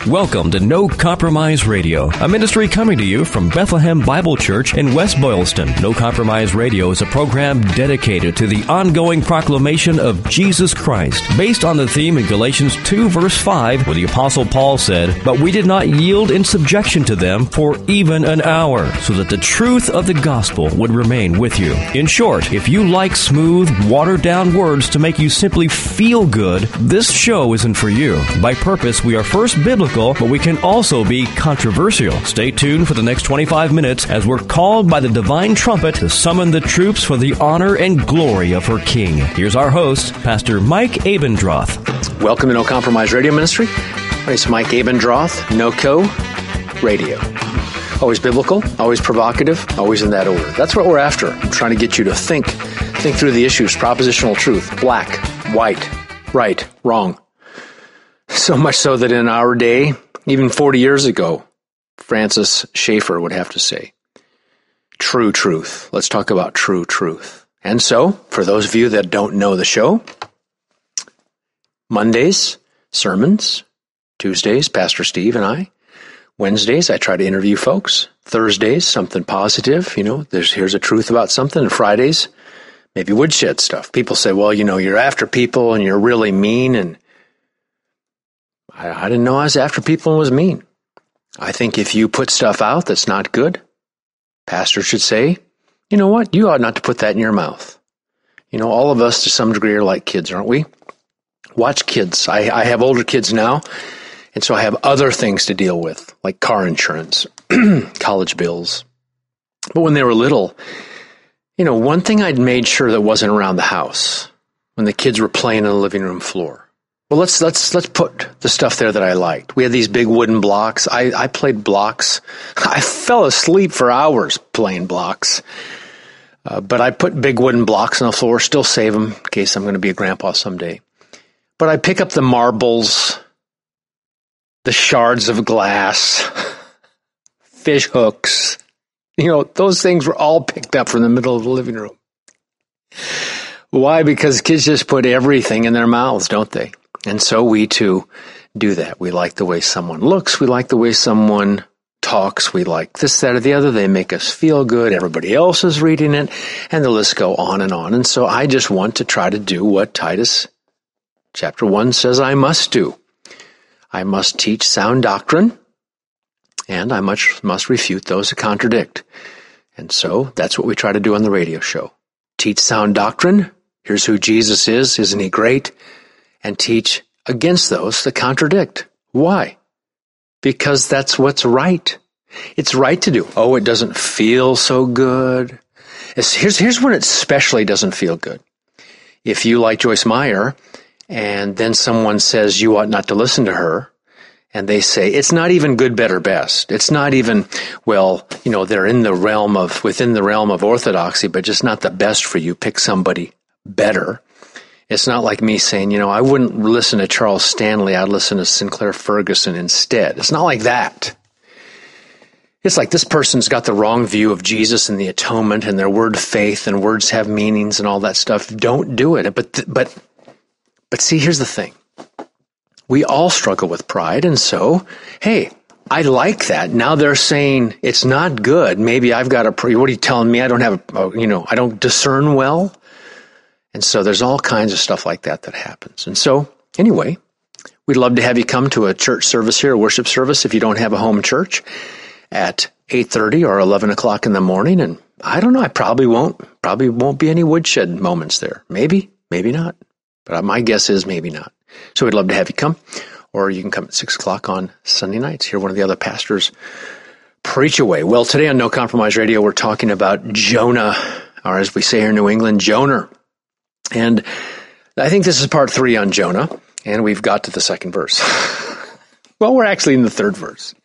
Welcome to No Compromise Radio, a ministry coming to you from Bethlehem Bible Church in West Boylston. No Compromise Radio is a program dedicated to the ongoing proclamation of Jesus Christ, based on the theme in Galatians 2 verse 5, where the Apostle Paul said, "But we did not yield in subjection to them for even an hour, so that the truth of the gospel would remain with you." In short, if you like smooth, watered-down words to make you simply feel good, this show isn't for you. By purpose, we are first biblical, but we can also be controversial. Stay tuned for the next 25 minutes as we're called by the divine trumpet to summon the troops for the honor and glory of her King. Here's our host, Pastor Mike Abendroth. Welcome to No Compromise Radio Ministry. My name is Mike Abendroth, NoCo Radio. Always biblical, always provocative, always in that order. That's what we're after. I'm trying to get you to think through the issues, propositional truth, black, white, right, wrong. So much so that in our day, even 40 years ago, Francis Schaeffer would have to say, true truth. Let's talk about true truth. And so, for those of you that don't know the show, Mondays, sermons. Tuesdays, Pastor Steve and I. Wednesdays, I try to interview folks. Thursdays, something positive. Here's a truth about something. And Fridays, maybe woodshed stuff. People say, well, you're after people and you're really mean. And I didn't know I was after people and was mean. I think if you put stuff out that's not good, pastors should say, you know what? You ought not to put that in your mouth. All of us to some degree are like kids, aren't we? Watch kids. I have older kids now, and so I have other things to deal with, like car insurance, college bills. But when they were little, one thing I'd made sure that wasn't around the house when the kids were playing on the living room floor. Well, let's put the stuff there that I liked. We had these big wooden blocks. I played blocks. I fell asleep for hours playing blocks. But I put big wooden blocks on the floor, still save them in case I'm going to be a grandpa someday. But I pick up the marbles, the shards of glass, fish hooks. Those things were all picked up from the middle of the living room. Why? Because kids just put everything in their mouths, don't they? And so we too do that. We like the way someone looks. We like the way someone talks. We like this, that, or the other. They make us feel good. Everybody else is reading it. And the list go on and on. And so I just want to try to do what Titus chapter 1 says I must do. I must teach sound doctrine. And I must refute those that contradict. And so that's what we try to do on the radio show. Teach sound doctrine. Here's who Jesus is. Isn't he great? And teach against those that contradict. Why? Because that's what's right. It's right to do. Oh, it doesn't feel so good. Here's when it especially doesn't feel good. If you like Joyce Meyer, and then someone says you ought not to listen to her, and they say, it's not even good, better, best. It's not even, they're within the realm of orthodoxy, but just not the best for you. Pick somebody better. It's not like me saying, I wouldn't listen to Charles Stanley. I'd listen to Sinclair Ferguson instead. It's not like that. It's like this person's got the wrong view of Jesus and the atonement and their word faith, and words have meanings and all that stuff. Don't do it. But see, here's the thing. We all struggle with pride, and so, hey, I like that. Now they're saying it's not good. Maybe I've got what are you telling me? I don't have I don't discern well. And so there's all kinds of stuff like that happens. And so, anyway, we'd love to have you come to a church service here, a worship service, if you don't have a home church, at 8:30 or 11 o'clock in the morning. And I don't know, I probably won't be any woodshed moments there. Maybe, maybe not. But my guess is maybe not. So we'd love to have you come. Or you can come at 6 o'clock on Sunday nights. Hear one of the other pastors preach away. Well, today on No Compromise Radio, we're talking about Jonah, or as we say here in New England, Jonah. And I think this is part 3 on Jonah, and we've got to the second verse. Well, we're actually in the third verse.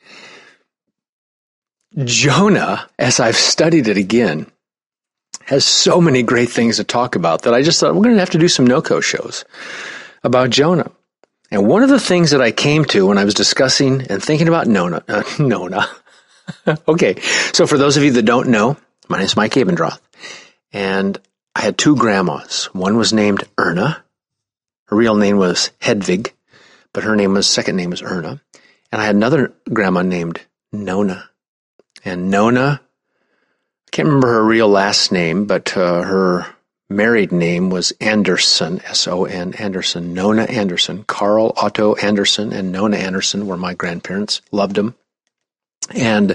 Jonah, as I've studied it again, has so many great things to talk about that I just thought we're going to have to do some NoCo shows about Jonah. And one of the things that I came to when I was discussing and thinking about Nona. Okay, so for those of you that don't know, my name is Mike Abendroth, and I had 2 grandmas. One was named Erna. Her real name was Hedvig, but her second name was Erna. And I had another grandma named Nona. And Nona, I can't remember her real last name, but her married name was Anderson, S-O-N, Anderson, Nona Anderson. Carl Otto Anderson and Nona Anderson were my grandparents. Loved them. And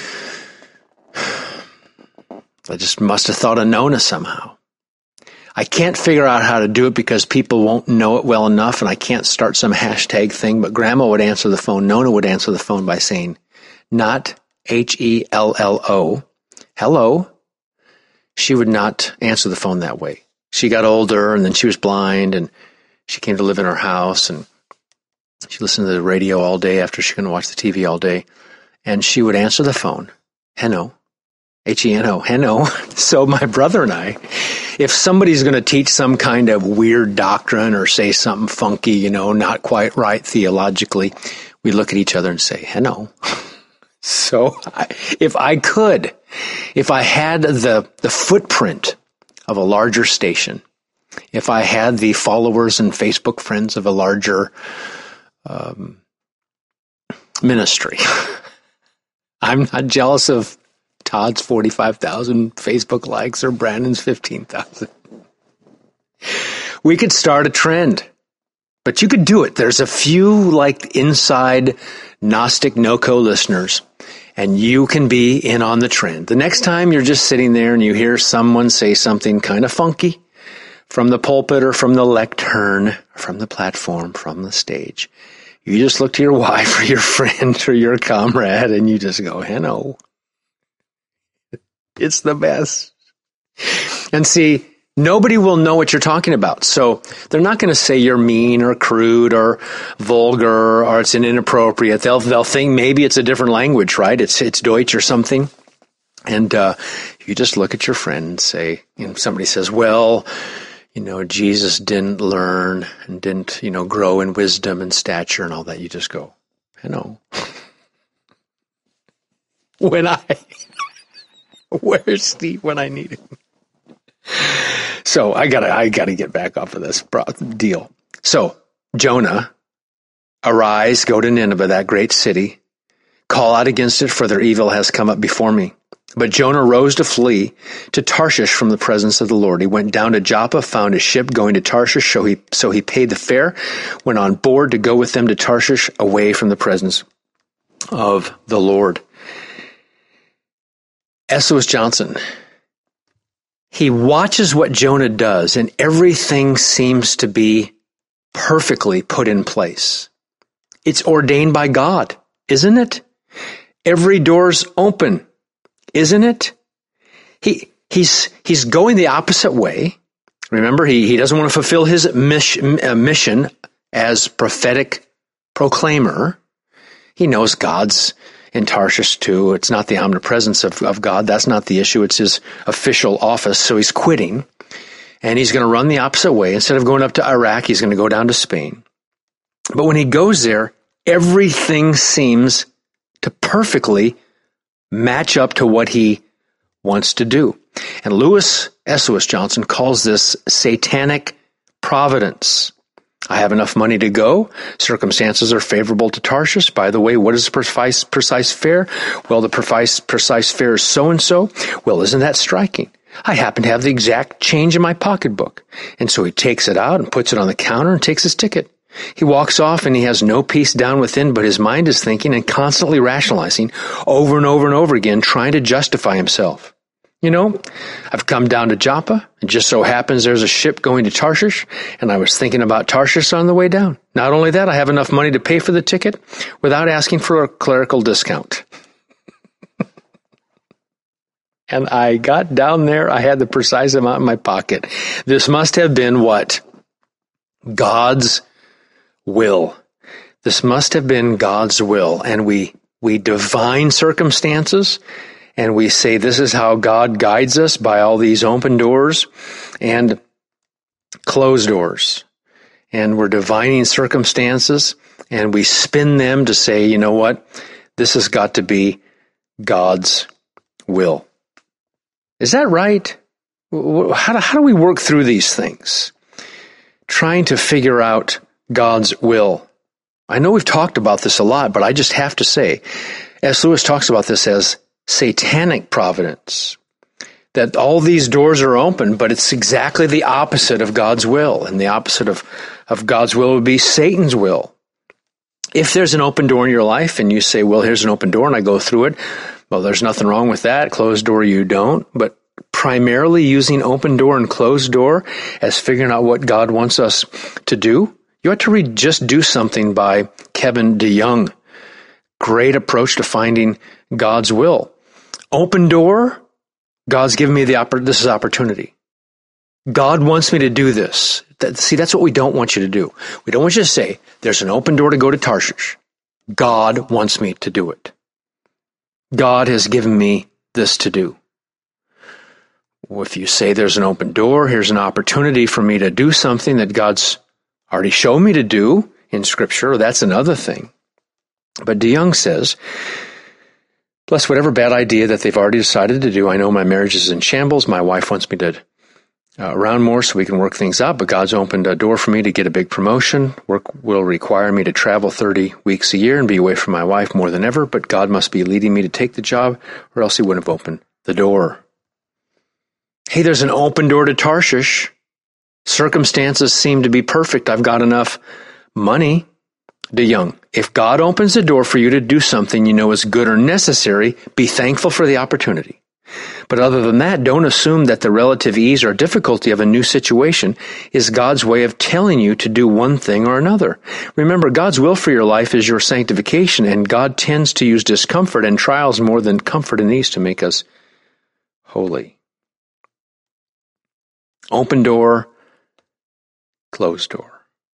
I just must have thought of Nona somehow. I can't figure out how to do it because people won't know it well enough, and I can't start some hashtag thing, but Grandma would answer the phone. Nona would answer the phone by saying, not H-E-L-L-O, hello. She would not answer the phone that way. She got older, and then she was blind, and she came to live in our house, and she listened to the radio all day after she couldn't watch the TV all day, and she would answer the phone, Heno, H-E-N-O, Heno. So my brother and I, if somebody's going to teach some kind of weird doctrine or say something funky, not quite right theologically, we look at each other and say, Heno. So if I had the footprint of a larger station, if I had the followers and Facebook friends of a larger ministry, I'm not jealous of Todd's 45,000 Facebook likes or Brandon's 15,000. We could start a trend, but you could do it. There's a few inside Gnostic No-Co listeners, and you can be in on the trend. The next time you're just sitting there and you hear someone say something kind of funky from the pulpit or from the lectern, from the platform, from the stage, you just look to your wife or your friend or your comrade and you just go, Heno. It's the best. And see, nobody will know what you're talking about. So they're not going to say you're mean or crude or vulgar or it's inappropriate. They'll think maybe it's a different language, right? It's Deutsch or something. And you just look at your friend and say, somebody says, well, Jesus didn't learn and didn't, grow in wisdom and stature and all that. You just go, Heno. Where's Steve when I need him? So I gotta get back off of this deal. So Jonah, arise, go to Nineveh, that great city, call out against it, for their evil has come up before me. But Jonah rose to flee to Tarshish from the presence of the Lord. He went down to Joppa, found a ship going to Tarshish, so he paid the fare, went on board to go with them to Tarshish, away from the presence of the Lord. S. Lewis Johnson, he watches what Jonah does, and everything seems to be perfectly put in place. It's ordained by God, isn't it? Every door's open, isn't it? He's going the opposite way. Remember, he doesn't want to fulfill his mission as prophetic proclaimer. He knows God's in Tarshish too. It's not the omnipresence of God. That's not the issue. It's his official office. So he's quitting, and he's going to run the opposite way. Instead of going up to Iraq, he's going to go down to Spain. But when he goes there, everything seems to perfectly match up to what he wants to do. And S. Lewis Johnson calls this satanic providence. I have enough money to go. Circumstances are favorable to Tarshish. By the way, what is the precise fare? Well, the precise fare is so-and-so. Well, isn't that striking? I happen to have the exact change in my pocketbook. And so he takes it out and puts it on the counter and takes his ticket. He walks off and he has no peace down within, but his mind is thinking and constantly rationalizing over and over and over again, trying to justify himself. I've come down to Joppa. It just so happens there's a ship going to Tarshish, and I was thinking about Tarshish on the way down. Not only that, I have enough money to pay for the ticket without asking for a clerical discount. And I got down there. I had the precise amount in my pocket. This must have been what? God's will. This must have been God's will. And we divine circumstances, and we say this is how God guides us by all these open doors and closed doors. And we're divining circumstances, and we spin them to say, you know what? This has got to be God's will. Is that right? How do we work through these things? Trying to figure out God's will. I know we've talked about this a lot, but I just have to say, S. Lewis talks about this as satanic providence, that all these doors are open, but it's exactly the opposite of God's will. And the opposite of God's will would be Satan's will. If there's an open door in your life and you say, well, here's an open door and I go through it, well, there's nothing wrong with that. Closed door, you don't. But primarily using open door and closed door as figuring out what God wants us to do, you have to read Just Do Something by Kevin DeYoung. Great approach to finding God's will. Open door, God's given me this is opportunity. God wants me to do this. See, that's what we don't want you to do. We don't want you to say, there's an open door to go to Tarshish. God wants me to do it. God has given me this to do. Well, if you say there's an open door, here's an opportunity for me to do something that God's already shown me to do in Scripture, that's another thing. But DeYoung says, bless whatever bad idea that they've already decided to do. I know my marriage is in shambles. My wife wants me to around more so we can work things out, but God's opened a door for me to get a big promotion. Work will require me to travel 30 weeks a year and be away from my wife more than ever, but God must be leading me to take the job or else he wouldn't have opened the door. Hey, there's an open door to Tarshish. Circumstances seem to be perfect. I've got enough money. DeYoung, if God opens the door for you to do something you know is good or necessary, be thankful for the opportunity. But other than that, don't assume that the relative ease or difficulty of a new situation is God's way of telling you to do one thing or another. Remember, God's will for your life is your sanctification, and God tends to use discomfort and trials more than comfort and ease to make us holy. Open door, closed door.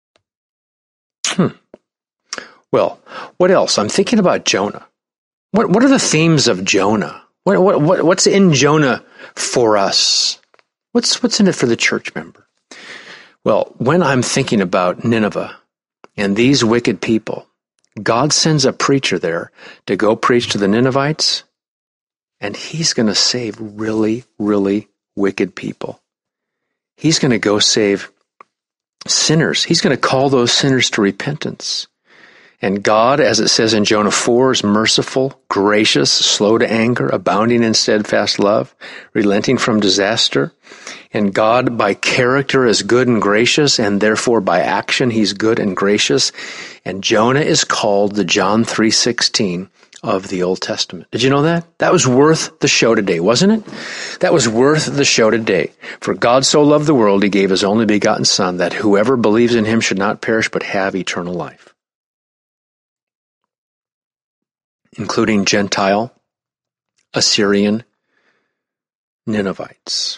Well, what else? I'm thinking about Jonah. What are the themes of Jonah? What's in Jonah for us? What's in it for the church member? Well, when I'm thinking about Nineveh and these wicked people, God sends a preacher there to go preach to the Ninevites, and he's going to save really, really wicked people. He's going to go save sinners. He's going to call those sinners to repentance. And God, as it says in Jonah 4, is merciful, gracious, slow to anger, abounding in steadfast love, relenting from disaster. And God, by character, is good and gracious, and therefore by action, he's good and gracious. And Jonah is called the John 3:16 of the Old Testament. Did you know that? That was worth the show today, wasn't it? That was worth the show today. For God so loved the world, he gave his only begotten Son, that whoever believes in him should not perish but have eternal life. Including Gentile, Assyrian, Ninevites.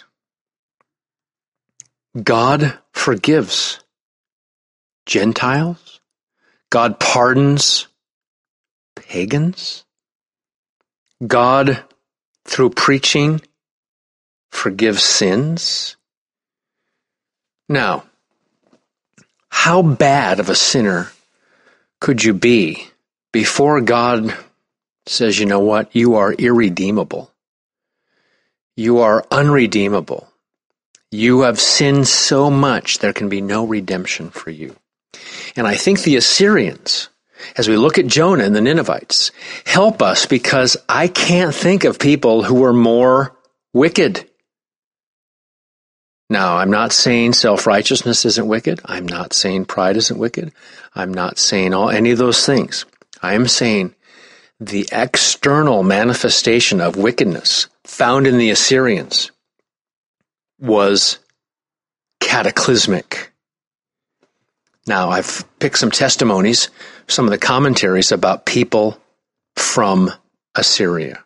God forgives Gentiles. God pardons pagans. God, through preaching, forgives sins. Now, how bad of a sinner could you be before God says, you know what, you are irredeemable. You are unredeemable. You have sinned so much there can be no redemption for you. And I think the Assyrians, as we look at Jonah and the Ninevites, help us because I can't think of people who are more wicked. Now, I'm not saying self-righteousness isn't wicked. I'm not saying pride isn't wicked. I'm not saying any of those things. I am saying the external manifestation of wickedness found in the Assyrians was cataclysmic. Now, I've picked some testimonies, some of the commentaries about people from Assyria.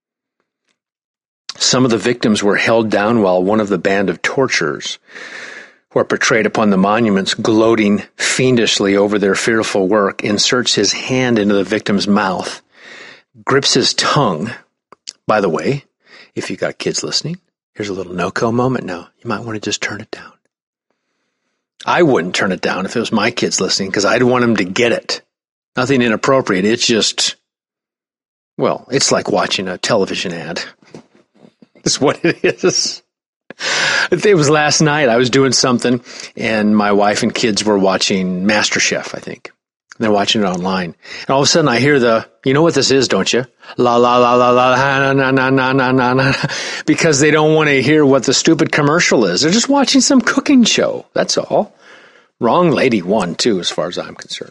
Some of the victims were held down while one of the band of torturers, who are portrayed upon the monuments gloating fiendishly over their fearful work, inserts his hand into the victim's mouth, grips his tongue. By the way, if you got kids listening, here's a little no-co moment now. You might want to just turn it down. I wouldn't turn it down if it was my kids listening because I'd want them to get it. Nothing inappropriate. It's just, well, it's like watching a television ad. It's what it is. It was last night. I was doing something and my wife and kids were watching MasterChef, I think. They're watching it online. And all of a sudden I hear you know what this is, don't you? La, la, la, la, la, na, na, na, na, na, na, na, because they don't want to hear what the stupid commercial is. They're just watching some cooking show. That's all. Wrong lady won, too, as far as I'm concerned.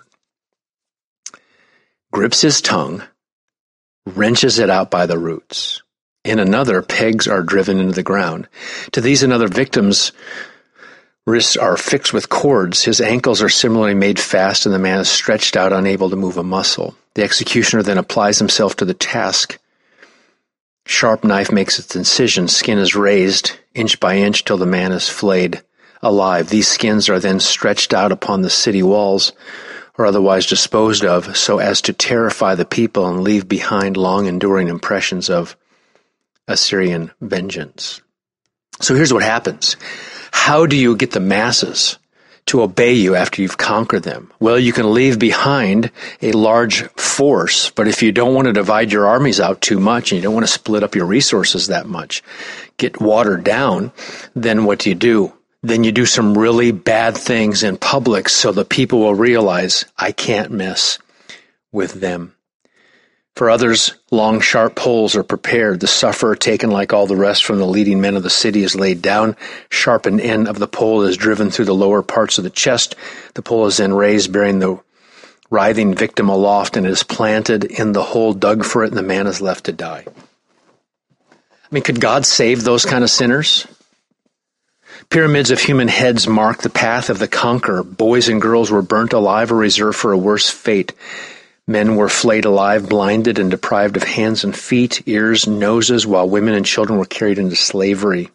Grips his tongue, wrenches it out by the roots. In another, pegs are driven into the ground. To these and other victims, wrists are fixed with cords. His ankles are similarly made fast, and the man is stretched out, unable to move a muscle. The executioner then applies himself to the task. Sharp knife makes its incision. Skin is raised inch by inch till the man is flayed alive. These skins are then stretched out upon the city walls or otherwise disposed of so as to terrify the people and leave behind long-enduring impressions of Assyrian vengeance. So here's what happens. How do you get the masses to obey you after you've conquered them? Well, you can leave behind a large force, but if you don't want to divide your armies out too much and you don't want to split up your resources that much, get watered down, then what do? Then you do some really bad things in public so the people will realize, I can't mess with them. For others, long, sharp poles are prepared. The sufferer, taken like all the rest from the leading men of the city, is laid down. Sharpened end of the pole is driven through the lower parts of the chest. The pole is then raised, bearing the writhing victim aloft, and it is planted in the hole dug for it, and the man is left to die. I mean, could God save those kind of sinners? Pyramids of human heads mark the path of the conqueror. Boys and girls were burnt alive or reserved for a worse fate. Men were flayed alive, blinded, and deprived of hands and feet, ears, noses, while women and children were carried into slavery.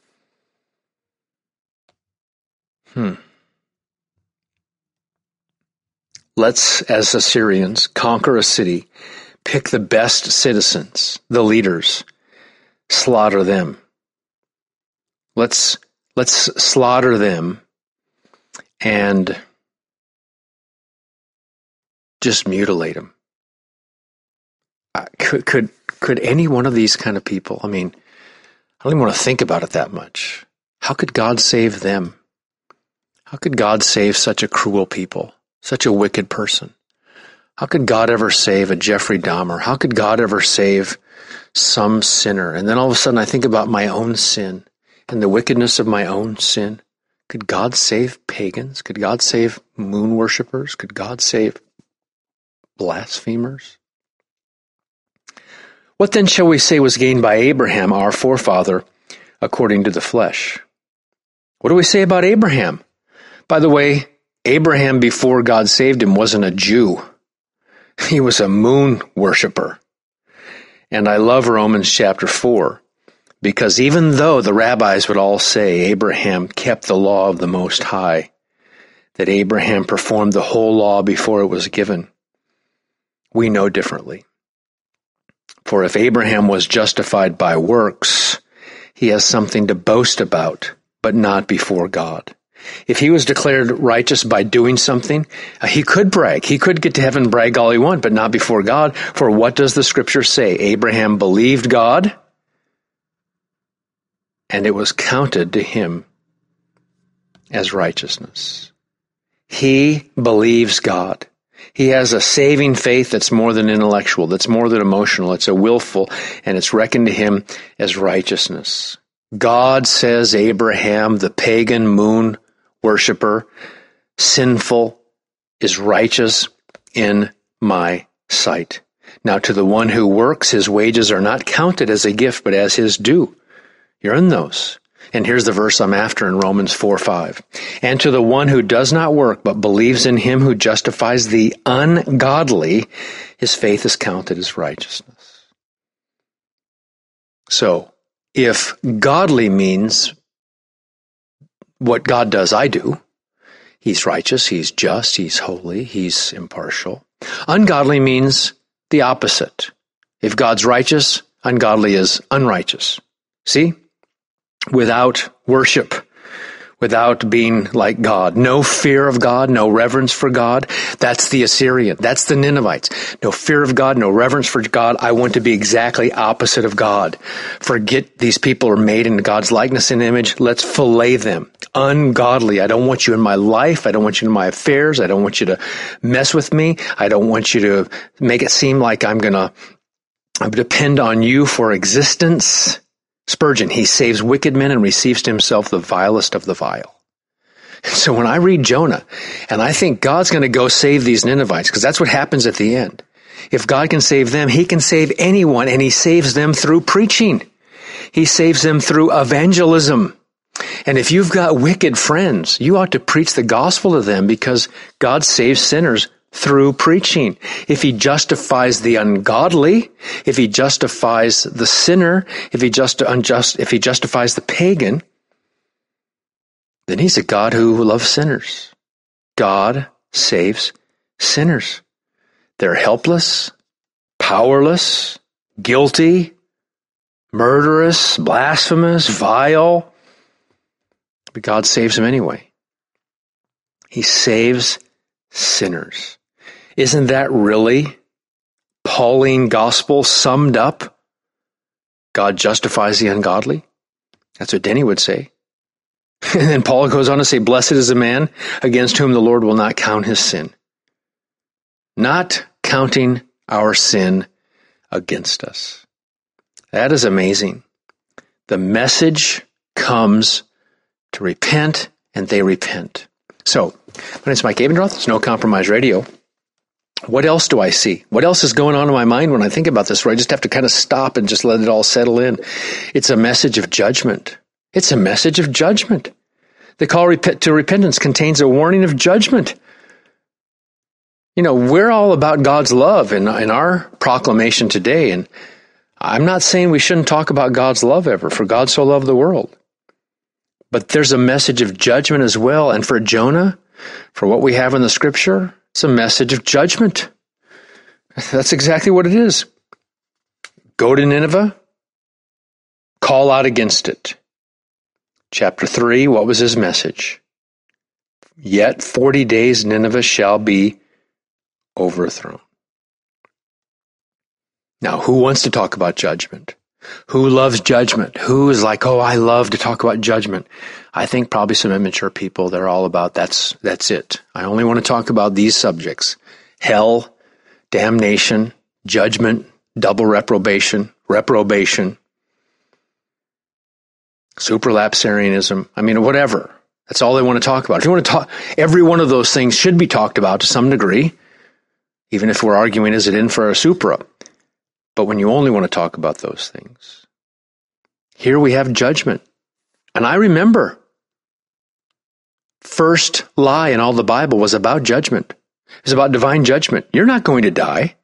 Let's, as Assyrians, conquer a city, pick the best citizens, the leaders, slaughter them. Let's slaughter them and just mutilate them. Could any one of these kind of people, I mean, I don't even want to think about it that much. How could God save them? How could God save such a cruel people, such a wicked person? How could God ever save a Jeffrey Dahmer? How could God ever save some sinner? And then all of a sudden I think about my own sin and the wickedness of my own sin. Could God save pagans? Could God save moon worshipers? Could God save blasphemers? What then shall we say was gained by Abraham, our forefather, according to the flesh? What do we say about Abraham? By the way, Abraham, before God saved him, wasn't a Jew. He was a moon worshiper. And I love Romans chapter 4, because even though the rabbis would all say Abraham kept the law of the Most High, that Abraham performed the whole law before it was given, we know differently. For if Abraham was justified by works, he has something to boast about, but not before God. If he was declared righteous by doing something, he could brag. He could get to heaven and brag all he wants, but not before God. For what does the scripture say? Abraham believed God, and it was counted to him as righteousness. He believes God. He has a saving faith that's more than intellectual, that's more than emotional. It's a willful, and it's reckoned to him as righteousness. God says Abraham, the pagan moon worshiper, sinful, is righteous in my sight. Now to the one who works, his wages are not counted as a gift, but as his due. You're in those. And here's the verse I'm after in Romans 4:5. And to the one who does not work, but believes in him who justifies the ungodly, his faith is counted as righteousness. So, if godly means what God does, I do. He's righteous, he's just, he's holy, he's impartial. Ungodly means the opposite. If God's righteous, ungodly is unrighteous. See? Without worship, without being like God. No fear of God, no reverence for God. That's the Assyrian. That's the Ninevites. No fear of God, no reverence for God. I want to be exactly opposite of God. Forget these people are made in God's likeness and image. Let's fillet them. ungodly. I don't want you in my life. I don't want you in my affairs. I don't want you to mess with me. I don't want you to make it seem like I'm going to depend on you for existence. Spurgeon, he saves wicked men and receives to himself the vilest of the vile. So when I read Jonah and I think God's going to go save these Ninevites, because that's what happens at the end. If God can save them, he can save anyone, and he saves them through preaching. He saves them through evangelism. And if you've got wicked friends, you ought to preach the gospel to them, because God saves sinners through preaching. If he justifies the ungodly, if he justifies the sinner, if he justifies the pagan, then he's a God who loves sinners. God saves sinners. They're helpless, powerless, guilty, murderous, blasphemous, vile. But God saves them anyway. He saves sinners. Isn't that really Pauline gospel summed up? God justifies the ungodly. That's what Denny would say. And then Paul goes on to say, blessed is the man against whom the Lord will not count his sin. Not counting our sin against us. That is amazing. The message comes to repent, and they repent. So, my name is Mike Abendroth. It's No Compromise Radio. What else do I see? What else is going on in my mind when I think about this, where I just have to kind of stop and just let it all settle in? It's a message of judgment. It's a message of judgment. The call to repentance contains a warning of judgment. You know, we're all about God's love in our proclamation today, and I'm not saying we shouldn't talk about God's love ever, for God so loved the world. But there's a message of judgment as well, and for Jonah, for what we have in the Scripture, it's a message of judgment. That's exactly what it is. Go to Nineveh, call out against it. Chapter 3, what was his message? Yet 40 days Nineveh shall be overthrown. Now, who wants to talk about judgment? Who loves judgment? Who is like, oh, I love to talk about judgment? I think probably some immature people, they're all about, that's it. I only want to talk about these subjects. Hell, damnation, judgment, double reprobation, supralapsarianism. I mean, whatever. That's all they want to talk about. If you want to talk, every one of those things should be talked about to some degree, even if we're arguing, is it infra or supra? But when you only want to talk about those things, here we have judgment. And I remember, first lie in all the Bible was about judgment. It was about divine judgment. You're not going to die.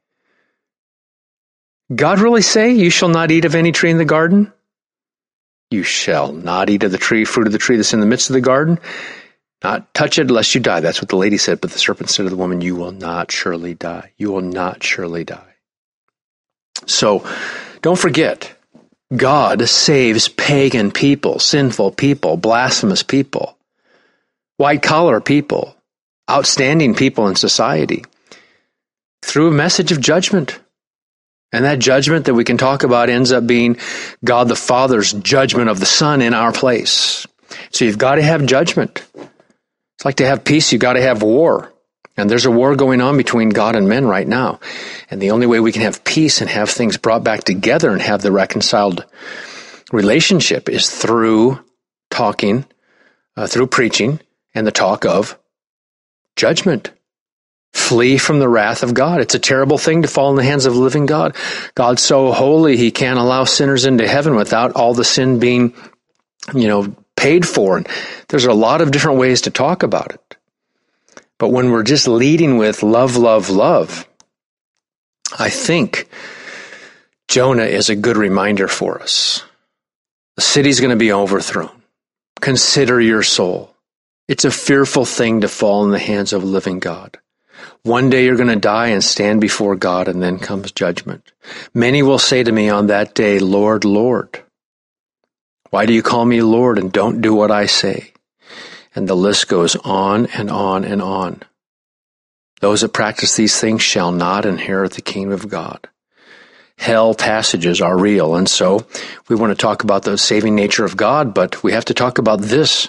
God really say, you shall not eat of any tree in the garden? You shall not eat of the fruit of the tree that's in the midst of the garden. Not touch it lest you die. That's what the lady said. But the serpent said to the woman, you will not surely die. You will not surely die. So don't forget, God saves pagan people, sinful people, blasphemous people, white-collar people, outstanding people in society through a message of judgment. And that judgment that we can talk about ends up being God the Father's judgment of the Son in our place. So you've got to have judgment. It's like to have peace, you've got to have war. And there's a war going on between God and men right now. And the only way we can have peace and have things brought back together and have the reconciled relationship is through talking, through preaching, and the talk of judgment. Flee from the wrath of God. It's a terrible thing to fall in the hands of the living God. God's so holy, he can't allow sinners into heaven without all the sin being, paid for. And there's a lot of different ways to talk about it. But when we're just leading with love, love, love, I think Jonah is a good reminder for us. The city's going to be overthrown. Consider your soul. It's a fearful thing to fall in the hands of a living God. One day you're going to die and stand before God, and then comes judgment. Many will say to me on that day, Lord, Lord, why do you call me Lord and don't do what I say? And the list goes on and on and on. Those that practice these things shall not inherit the kingdom of God. Hell passages are real, and so we want to talk about the saving nature of God, but we have to talk about this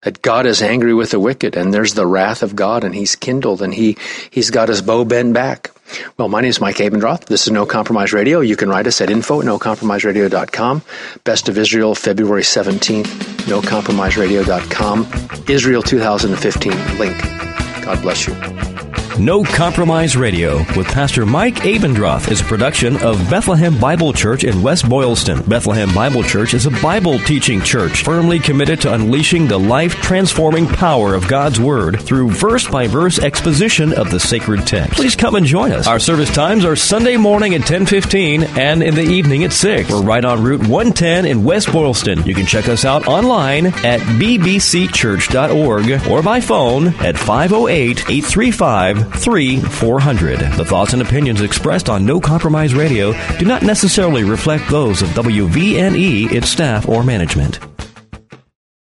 that God is angry with the wicked, and there's the wrath of God, and he's kindled, and he's got his bow bent back. Well, my name is Mike Abendroth. This is No Compromise Radio. You can write us at info@nocompromiseradio.com. Best of Israel, February 17th, nocompromiseradio.com. Israel 2015 link. God bless you. No Compromise Radio with Pastor Mike Abendroth is a production of Bethlehem Bible Church in West Boylston. Bethlehem Bible Church is a Bible teaching church firmly committed to unleashing the life-transforming power of God's Word through verse-by-verse exposition of the sacred text. Please come and join us. Our service times are Sunday morning at 10:15 and in the evening at 6. We're right on Route 110 in West Boylston. You can check us out online at bbcchurch.org or by phone at 508-835-3400. The thoughts and opinions expressed on No Compromise Radio do not necessarily reflect those of WVNE, its staff, or management.